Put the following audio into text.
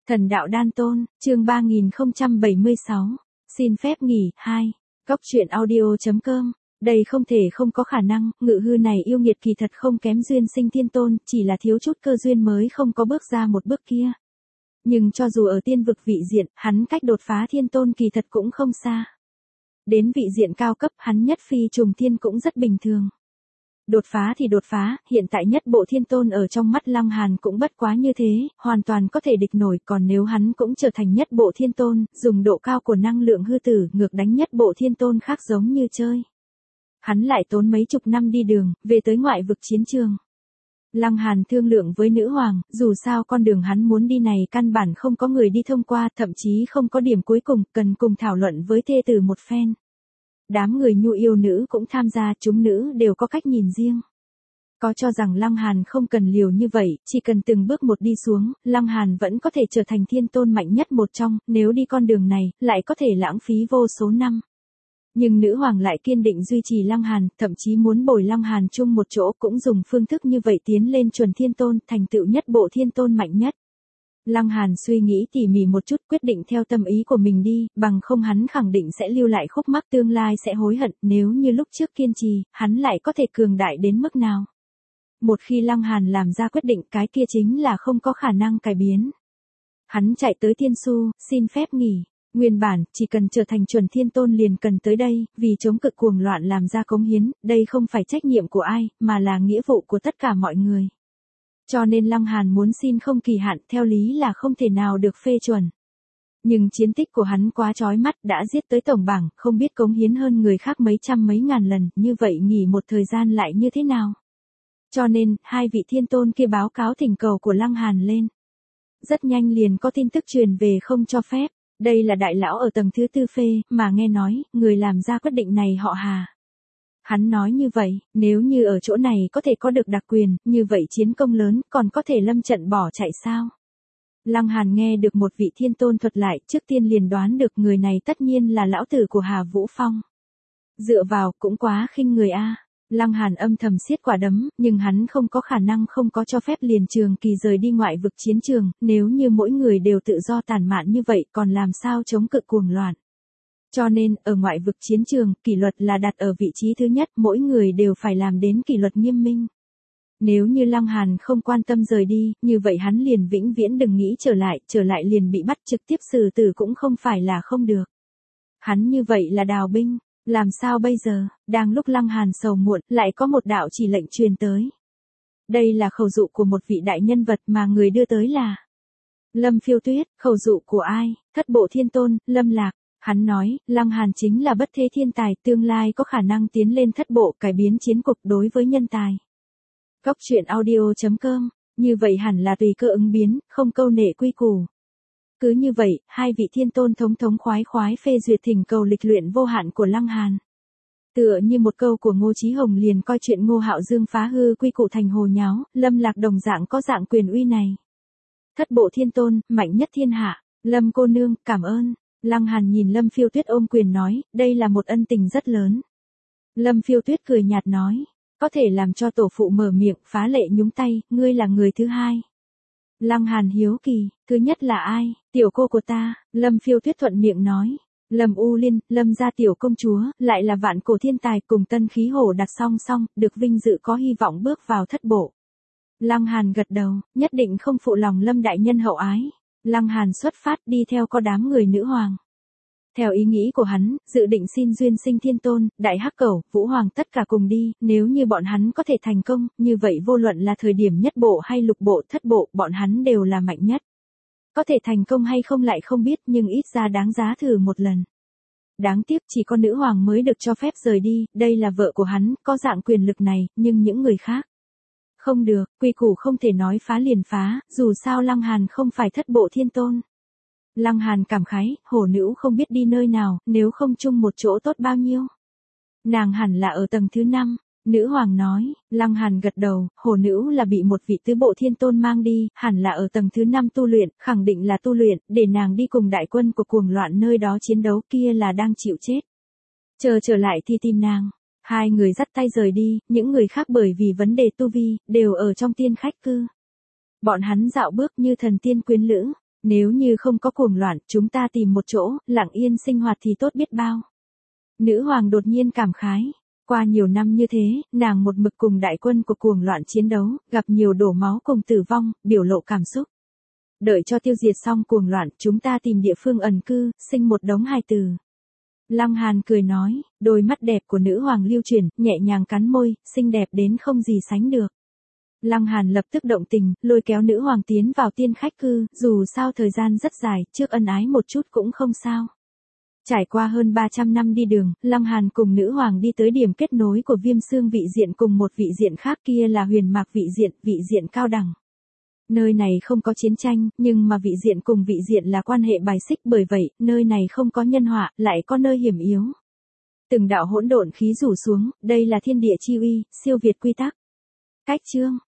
Thần đạo đan tôn, chương 3076. Xin phép nghỉ, 2. Góc truyện audio.com. Đây không thể không có khả năng, ngự hư này yêu nghiệt kỳ thật không kém duyên sinh thiên tôn, chỉ là thiếu chút cơ duyên mới không có bước ra một bước kia. Nhưng cho dù ở tiên vực vị diện, hắn cách đột phá thiên tôn kỳ thật cũng không xa. Đến vị diện cao cấp, hắn nhất phi trùng thiên cũng rất bình thường. Đột phá thì đột phá, hiện tại nhất bộ thiên tôn ở trong mắt Lăng Hàn cũng bất quá như thế, hoàn toàn có thể địch nổi, còn nếu hắn cũng trở thành nhất bộ thiên tôn, dùng độ cao của năng lượng hư tử ngược đánh nhất bộ thiên tôn khác giống như chơi. Hắn lại tốn mấy chục năm đi đường, về tới ngoại vực chiến trường. Lăng Hàn thương lượng với nữ hoàng, dù sao con đường hắn muốn đi này căn bản không có người đi thông qua, thậm chí không có điểm cuối cùng, cần cùng thảo luận với thê tử một phen. Đám người nhu yêu nữ cũng tham gia, chúng nữ đều có cách nhìn riêng. Có cho rằng Lăng Hàn không cần liều như vậy, chỉ cần từng bước một đi xuống, Lăng Hàn vẫn có thể trở thành thiên tôn mạnh nhất một trong, nếu đi con đường này, lại có thể lãng phí vô số năm. Nhưng nữ hoàng lại kiên định duy trì Lăng Hàn, thậm chí muốn bồi Lăng Hàn chung một chỗ, cũng dùng phương thức như vậy tiến lên chuẩn thiên tôn, thành tựu nhất bộ thiên tôn mạnh nhất. Lăng Hàn suy nghĩ tỉ mỉ một chút, quyết định theo tâm ý của mình đi, bằng không hắn khẳng định sẽ lưu lại khúc mắc, tương lai sẽ hối hận, nếu như lúc trước kiên trì, hắn lại có thể cường đại đến mức nào. Một khi Lăng Hàn làm ra quyết định, cái kia chính là không có khả năng cải biến. Hắn chạy tới Thiên Su, xin phép nghỉ. Nguyên bản, chỉ cần trở thành chuẩn thiên tôn liền cần tới đây, vì chống cự cuồng loạn làm ra cống hiến, đây không phải trách nhiệm của ai, mà là nghĩa vụ của tất cả mọi người. Cho nên Lăng Hàn muốn xin không kỳ hạn, theo lý là không thể nào được phê chuẩn. Nhưng chiến tích của hắn quá chói mắt, đã giết tới tổng bảng, không biết cống hiến hơn người khác mấy trăm mấy ngàn lần, như vậy nghỉ một thời gian lại như thế nào. Cho nên, hai vị thiên tôn kia báo cáo thỉnh cầu của Lăng Hàn lên. Rất nhanh liền có tin tức truyền về không cho phép. Đây là đại lão ở tầng thứ tư phê, mà nghe nói, người làm ra quyết định này họ Hà. Hắn nói như vậy, nếu như ở chỗ này có thể có được đặc quyền, như vậy chiến công lớn, còn có thể lâm trận bỏ chạy sao? Lăng Hàn nghe được một vị thiên tôn thuật lại, trước tiên liền đoán được người này tất nhiên là lão tử của Hà Vũ Phong. Dựa vào, cũng quá khinh người a. Lăng Hàn âm thầm siết quả đấm, nhưng hắn không có khả năng không có cho phép liền trường kỳ rời đi ngoại vực chiến trường, nếu như mỗi người đều tự do tàn mạn như vậy còn làm sao chống cự cuồng loạn. Cho nên, ở ngoại vực chiến trường, kỷ luật là đặt ở vị trí thứ nhất, mỗi người đều phải làm đến kỷ luật nghiêm minh. Nếu như Lăng Hàn không quan tâm rời đi, như vậy hắn liền vĩnh viễn đừng nghĩ trở lại liền bị bắt trực tiếp xử tử cũng không phải là không được. Hắn như vậy là đào binh. Làm sao bây giờ, đang lúc Lăng Hàn sầu muộn, lại có một đạo chỉ lệnh truyền tới. Đây là khẩu dụ của một vị đại nhân vật mà người đưa tới là Lâm Phiêu Tuyết. Khẩu dụ của ai? Thất bộ thiên tôn, Lâm Lạc. Hắn nói, Lăng Hàn chính là bất thế thiên tài, tương lai có khả năng tiến lên thất bộ, cải biến chiến cục đối với nhân tài. Góc truyện audio.com. Như vậy hẳn là tùy cơ ứng biến, không câu nệ quy củ. Cứ như vậy, hai vị thiên tôn thống khoái phê duyệt thỉnh cầu lịch luyện vô hạn của Lăng Hàn. Tựa như một câu của Ngô Chí Hồng liền coi chuyện Ngô Hạo Dương phá hư quy củ thành hồ nháo, Lâm Lạc đồng dạng có dạng quyền uy này. Thất bộ thiên tôn, mạnh nhất thiên hạ, Lâm cô nương, cảm ơn. Lăng Hàn nhìn Lâm Phiêu Tuyết ôm quyền nói, đây là một ân tình rất lớn. Lâm Phiêu Tuyết cười nhạt nói, có thể làm cho tổ phụ mở miệng, phá lệ nhúng tay, ngươi là người thứ hai. Lăng Hàn hiếu kỳ, thứ nhất là ai? Tiểu cô của ta. Lâm Phiêu Tuyết thuận miệng nói. Lâm U Liên, Lâm gia tiểu công chúa, lại là vạn cổ thiên tài cùng tân khí hổ đặt song song, được vinh dự có hy vọng bước vào thất bộ. Lăng Hàn gật đầu, nhất định không phụ lòng Lâm đại nhân hậu ái. Lăng Hàn xuất phát đi theo có đám người nữ hoàng. Theo ý nghĩ của hắn, dự định xin duyên sinh thiên tôn, đại hắc cẩu, vũ hoàng tất cả cùng đi, nếu như bọn hắn có thể thành công, như vậy vô luận là thời điểm nhất bộ hay lục bộ thất bộ, bọn hắn đều là mạnh nhất. Có thể thành công hay không lại không biết, nhưng ít ra đáng giá thử một lần. Đáng tiếc chỉ có nữ hoàng mới được cho phép rời đi, đây là vợ của hắn, có dạng quyền lực này, nhưng những người khác. Không được, quy củ không thể nói phá liền phá, dù sao Lăng Hàn không phải thất bộ thiên tôn. Lăng Hàn cảm khái, hổ nữ không biết đi nơi nào, nếu không chung một chỗ tốt bao nhiêu. Nàng hẳn là ở tầng thứ 5, nữ hoàng nói. Lăng Hàn gật đầu, hổ nữ là bị một vị tứ bộ thiên tôn mang đi, hẳn là ở tầng thứ 5 tu luyện, khẳng định là tu luyện, để nàng đi cùng đại quân của cuồng loạn nơi đó chiến đấu, kia là đang chịu chết. Chờ trở lại thì tìm nàng. Hai người dắt tay rời đi, những người khác bởi vì vấn đề tu vi, đều ở trong tiên khách cư. Bọn hắn dạo bước như thần tiên quyến lữ. Nếu như không có cuồng loạn, chúng ta tìm một chỗ, lặng yên sinh hoạt thì tốt biết bao. Nữ hoàng đột nhiên cảm khái. Qua nhiều năm như thế, nàng một mực cùng đại quân của cuồng loạn chiến đấu, gặp nhiều đổ máu cùng tử vong, biểu lộ cảm xúc. Đợi cho tiêu diệt xong cuồng loạn, chúng ta tìm địa phương ẩn cư, sinh một đống hài tử. Lăng Hàn cười nói, đôi mắt đẹp của nữ hoàng lưu chuyển, nhẹ nhàng cắn môi, xinh đẹp đến không gì sánh được. Lăng Hàn lập tức động tình, lôi kéo nữ hoàng tiến vào tiên khách cư, dù sao thời gian rất dài, trước ân ái một chút cũng không sao. Trải qua hơn 300 năm đi đường, Lăng Hàn cùng nữ hoàng đi tới điểm kết nối của Viêm Xương vị diện cùng một vị diện khác, kia là Huyền Mạc vị diện cao đẳng. Nơi này không có chiến tranh, nhưng mà vị diện cùng vị diện là quan hệ bài xích, bởi vậy, nơi này không có nhân họa, lại có nơi hiểm yếu. Từng đạo hỗn độn khí rủ xuống, đây là thiên địa chi uy, siêu việt quy tắc. Cách chương